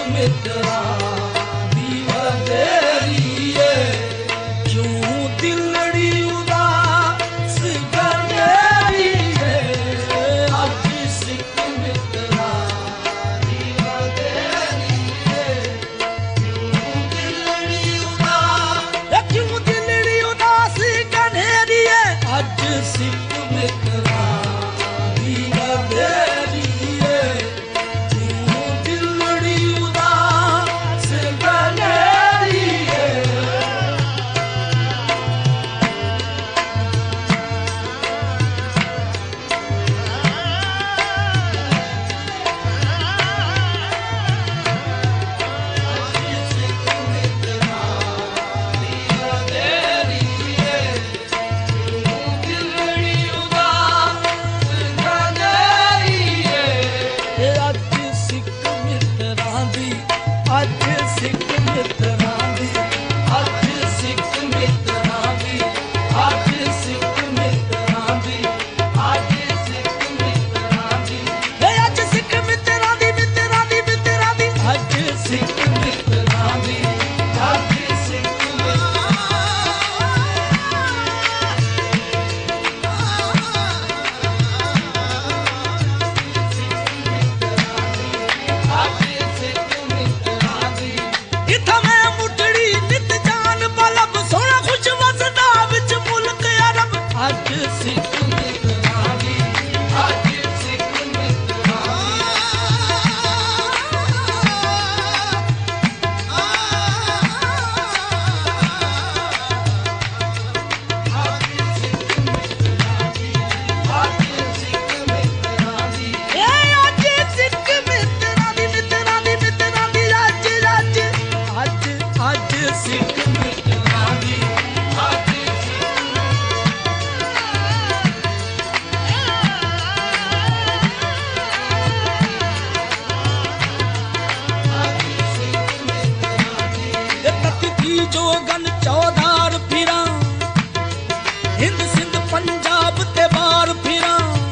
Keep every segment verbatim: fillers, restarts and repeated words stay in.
मित्रा दी वधेरी है क्यों दिलड़ी उदास गनेरी है अज सिख मित्रा दी वधेरी है क्यों दिलड़ी उदास क्यों दिलड़ी उदास गनेरी है अज सिख मित्रा दी वधेरी है क्यों दिलड़ी उदास गनेरी है जोगन चौधार फिरा हिंद सिंध पंजाब ते बार फिरा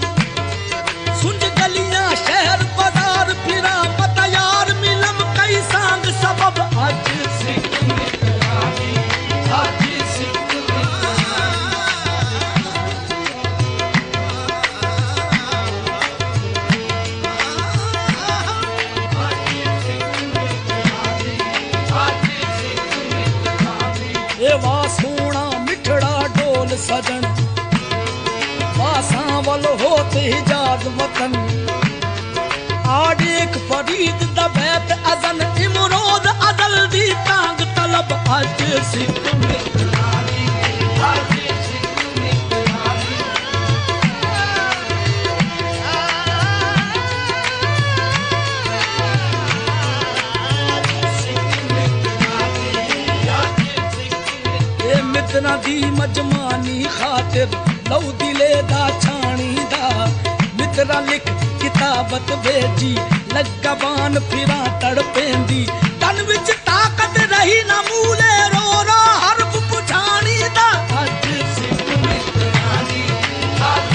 सुंज गलियां शहर बाजार फिरा पता यार मिलम कई सांग सबब अज सिख मित्रा दी अज सिख वा सोना मिठड़ा डोल सजन वासां वल होत हिजाज वतन आडेक फरीद दबैत अजन इमरोद अदल दी तांग तलब अज सिख मित्रा दी अज सिख मित्रा दी मित्रा दी मजमानी खातिर लऊ दिले दा छाणी दा मित्रा लिख किताबत भेजी लगबान फिरा तड़पेंदी तन विच ताकत रही ना मूले रो रो हरफ पुछाणी दा अज सिख मित्रा दी अज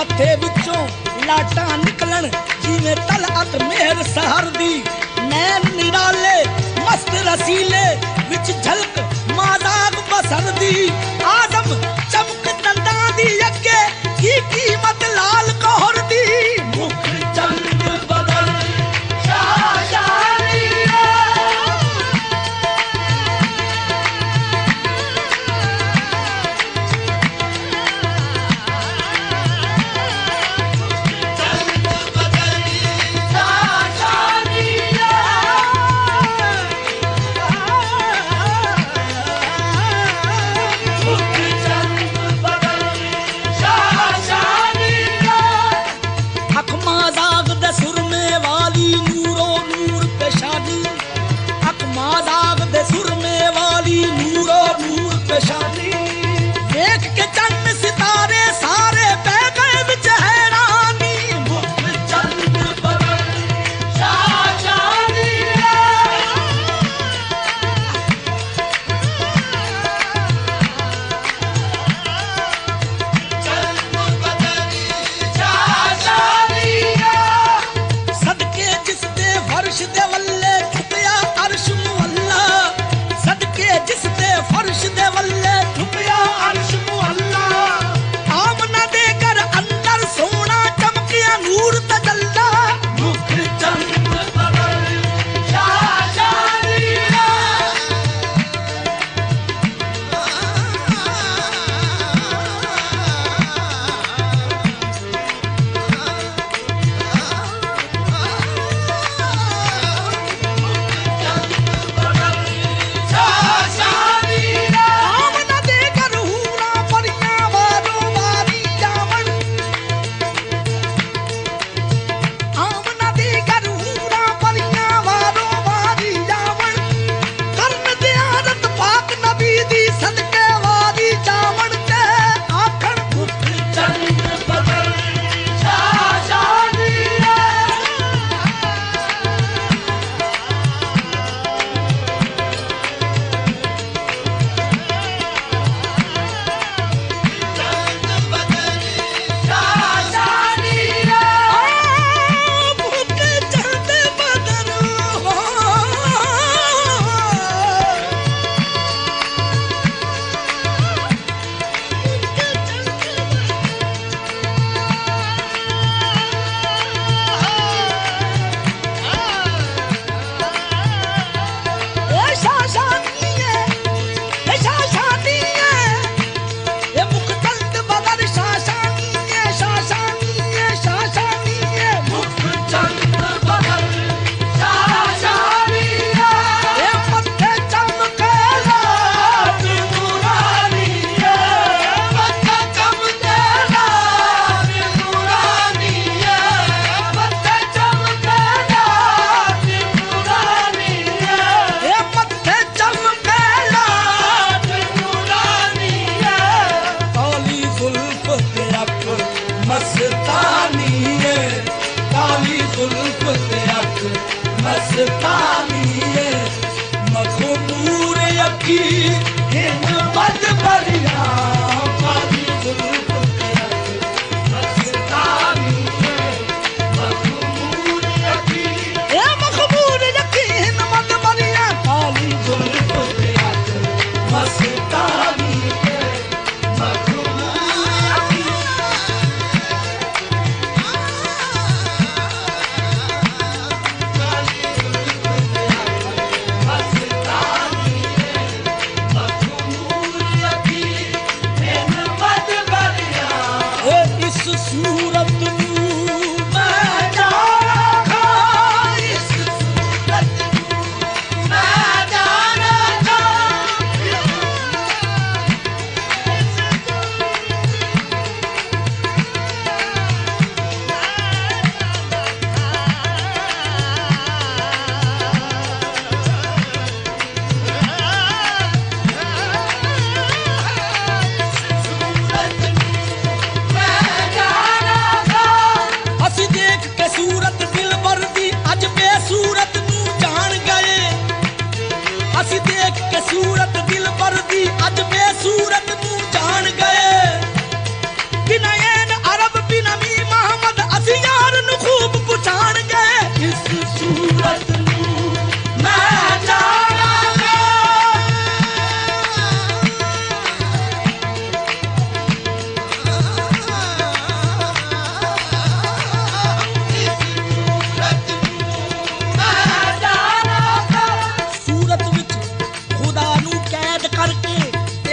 मथे विचों लाटा निकलन जिवें तलअत मेहर सहर दी नैन निराले मस्त रसीले विच झलक मादाग बसर दी आदम चमक दंदा दी अगे की कीमत लाल कोहर दी मुख चंद बदल शाशानिया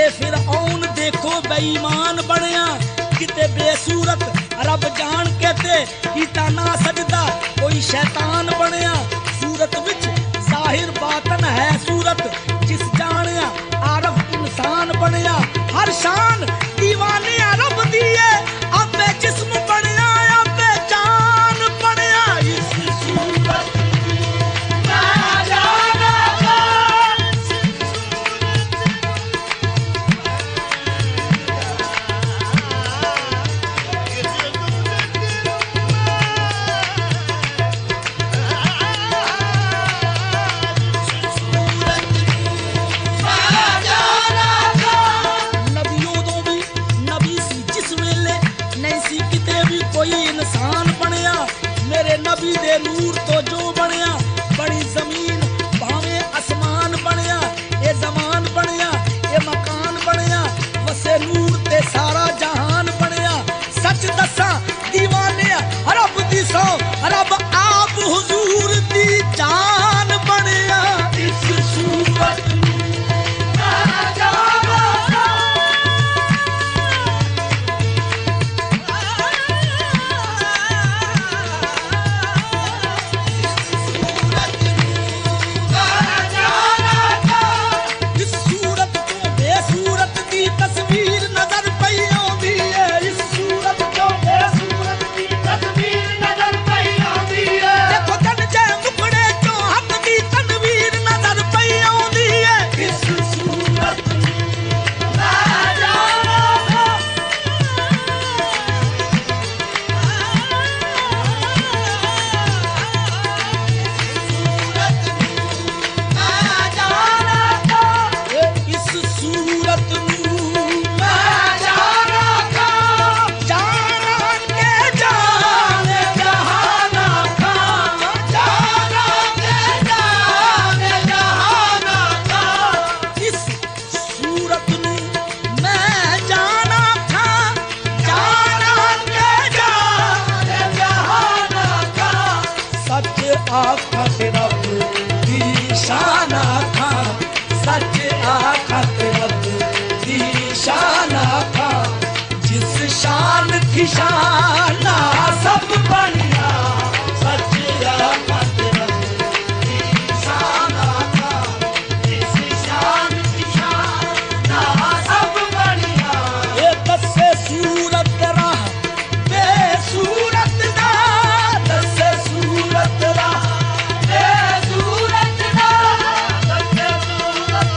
फिरऔन देखो बेईमान बनया किते बेसूरत रब जान कहते कीता ना सजदा कोई शैतान बनया सूरत विच जाहिर बातन है सूरत जिस जानिया आरफ इंसान बनया हर शान दीवाने रब दिए आपे जिस्म बनया आपे जान बनया इस सूरत नबी दे नूर तो जो बनया बड़ी जमीन भावे आसमान बनया ये जमान बनया ये मकान बनया वसे नूर ते सारा जहान बनया सच दसा दीवाने रब दी सौ रब आप हुजूर दी जान बनया इस सूरत शाना सब बढ़िया सच आखत रब दी शाना का जिस शान की शाना सब बढ़िया ये दसे सूरत राह बेसूरत दा दसे सूरत राह बेसूरत दा दसे सूरत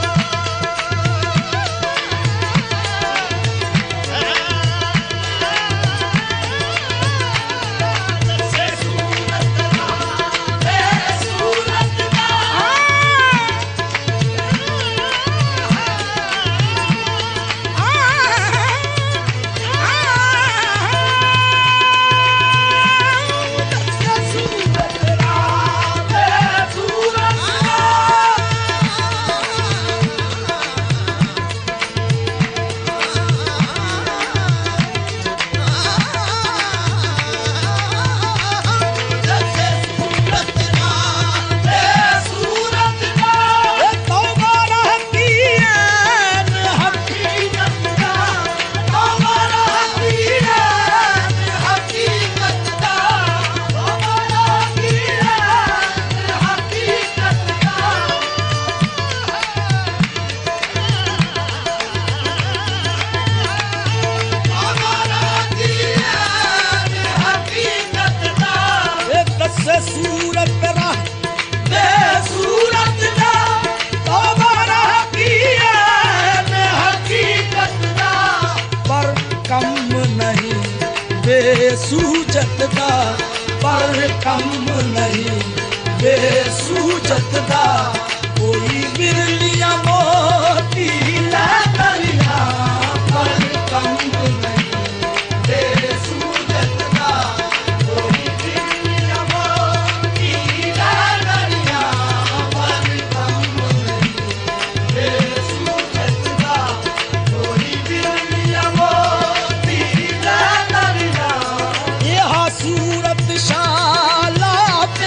बेसूजत दा पर कम नहीं बेसूजत दा कोई बिरलिया मोती ला दरिया पर कम नहीं बेसूजत दा कोई बिरलिया मोती ला दरिया पर कम नहीं बेसूजत दा कोई बिरलिया मोती ला दरिया ये सूरत शाला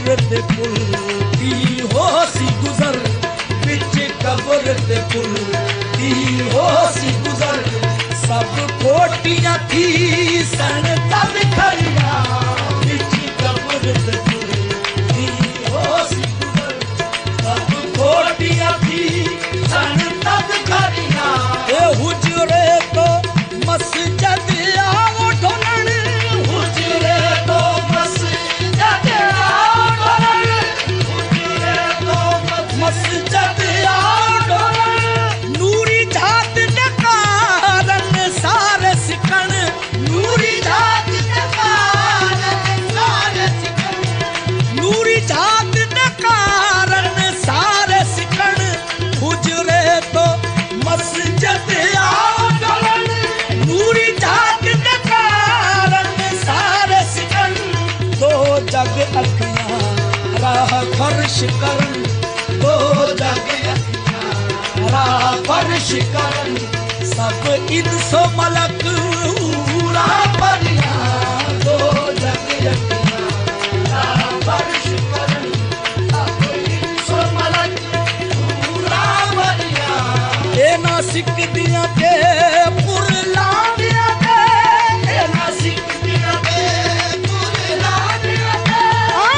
कब्र ते पुल दी होसी गुजर बिच कब्र ते पुल दी होसी गुजर सब कोटियां थी सन तब खड़िया बिच कब्र ते पुल दी होसी गुजर सब कोटियां थी सन तब खड़िया ए हुजरे तो मस्जिद आओ ढोलण हुजरे तो मस्जिद आओ ढोलण हुजरे तो मस्जिद आओ ढोलण नूरी जात दे कारण सारे सिकण नूरी जात दे कारण सारे सिकण नूरी जात दे कारण सारे सिकण हुजरे तो मस्जिद आओ ढोलण नूरी जात दे कारण सारे सिकण दो जग अखियां राह फर्श करन दो जग अखियां राह फर्श करन सब इंसो मलक पूरा परिया दो जग अखियां राह फर्श करन सब इंसो मलक पूरा परिया ए नासिक दियां ते पुरला दियां ते ए नासिक दियां ते पुरला दियां ते आ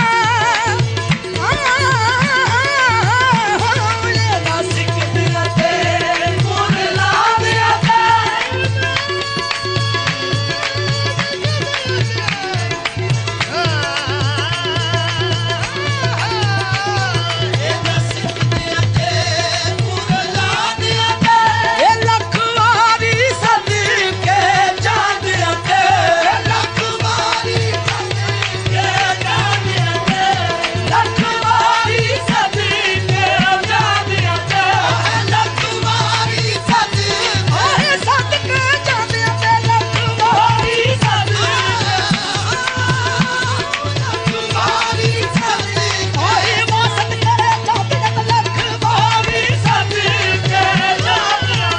आ ए नासिक दियां ते पुरला दियां ते ए नासिक दियां ते पुरला दियां ते ए लखवारी सदके जांदियां ते लखवारी सदके जांदियां ते लखवारी सदके जांदियां ते लखवारी सदके ओए सदके जांदियां ते लखवारी सदके लखवारी सदके ओए वो सदके जांदियां ते लखवारी सदके जांदियां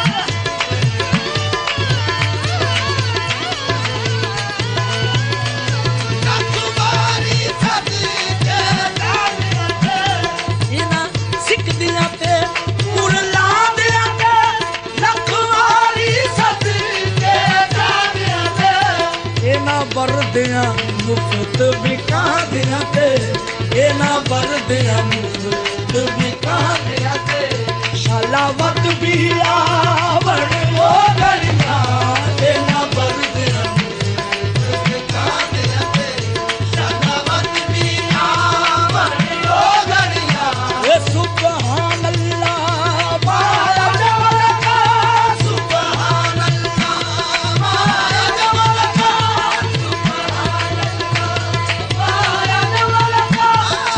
लखवारी सदके जांदियां ते इना सिकदियां ते पुरला दियां ते लखवारी सदके जांदियां ते इना वरदियां मुफ्त विकादियां ते इना वरदियां मुफ्त विकादियां ते शालावत भी आवण ओ गलियां इना वरदियां मुफ्त विकादियां ते शालावत भी आवण ओ गलियां ए सुभान अल्लाह माया जमल का सुभान अल्लाह माया जमल का सुभान अल्लाह माया जमल का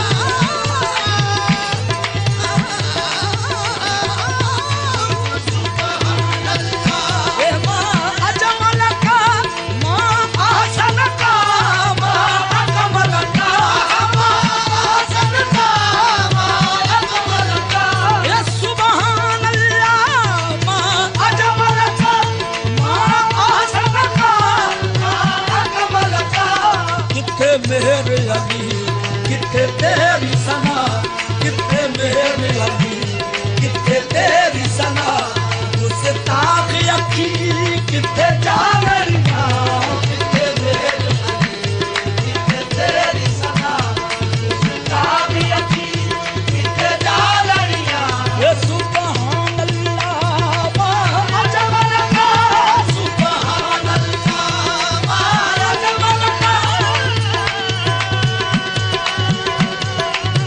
सुभान अल्लाह ए मां अजमल का मां आसन का मां अकमल का मां आसन का मां अकमल का ए सुभान अल्लाह मां अजमल का मां आसन का मां अकमल का किथे मेरे अली किथे तेरी सना किथे मेरे अली किथे तेरी सना गुस्ताख अखी किथे जालरिया किथे मेरे अली किथे तेरी सना गुस्ताख अखी किथे जालरिया ए सुभान अल्लाह मां अजमल का सुभान अल्लाह मां अजमल का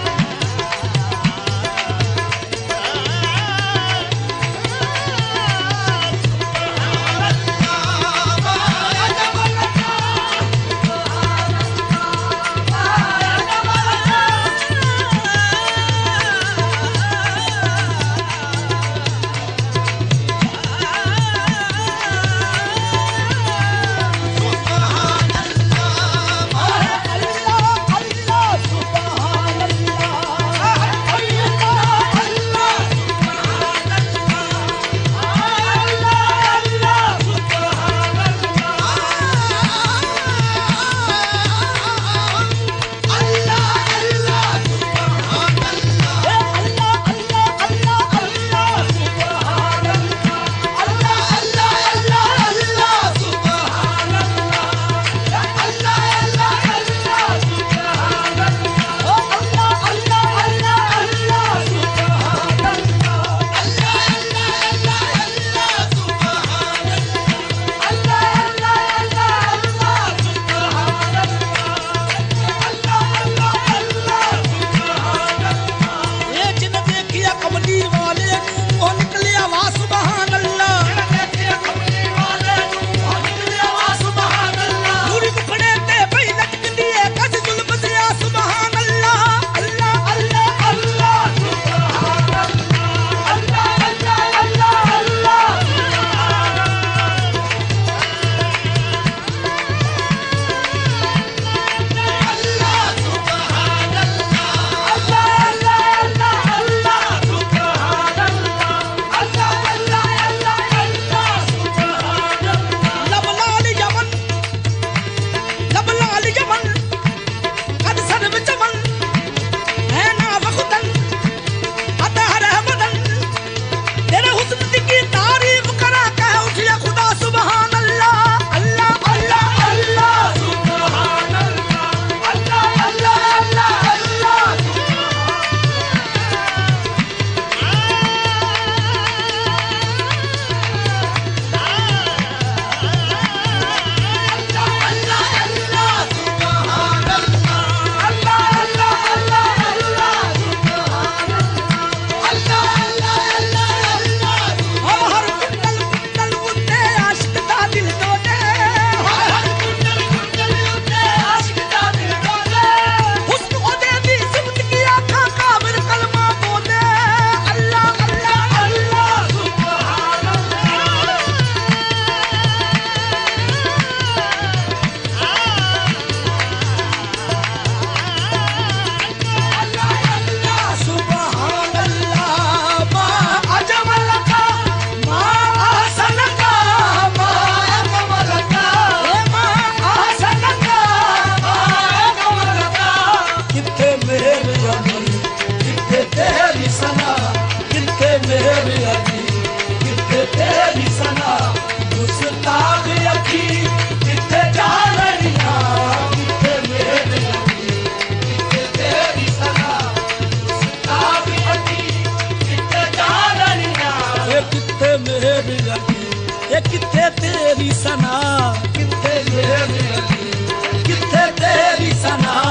ये किथे तेरी सना, किथे तेरी, किथे तेरी सना।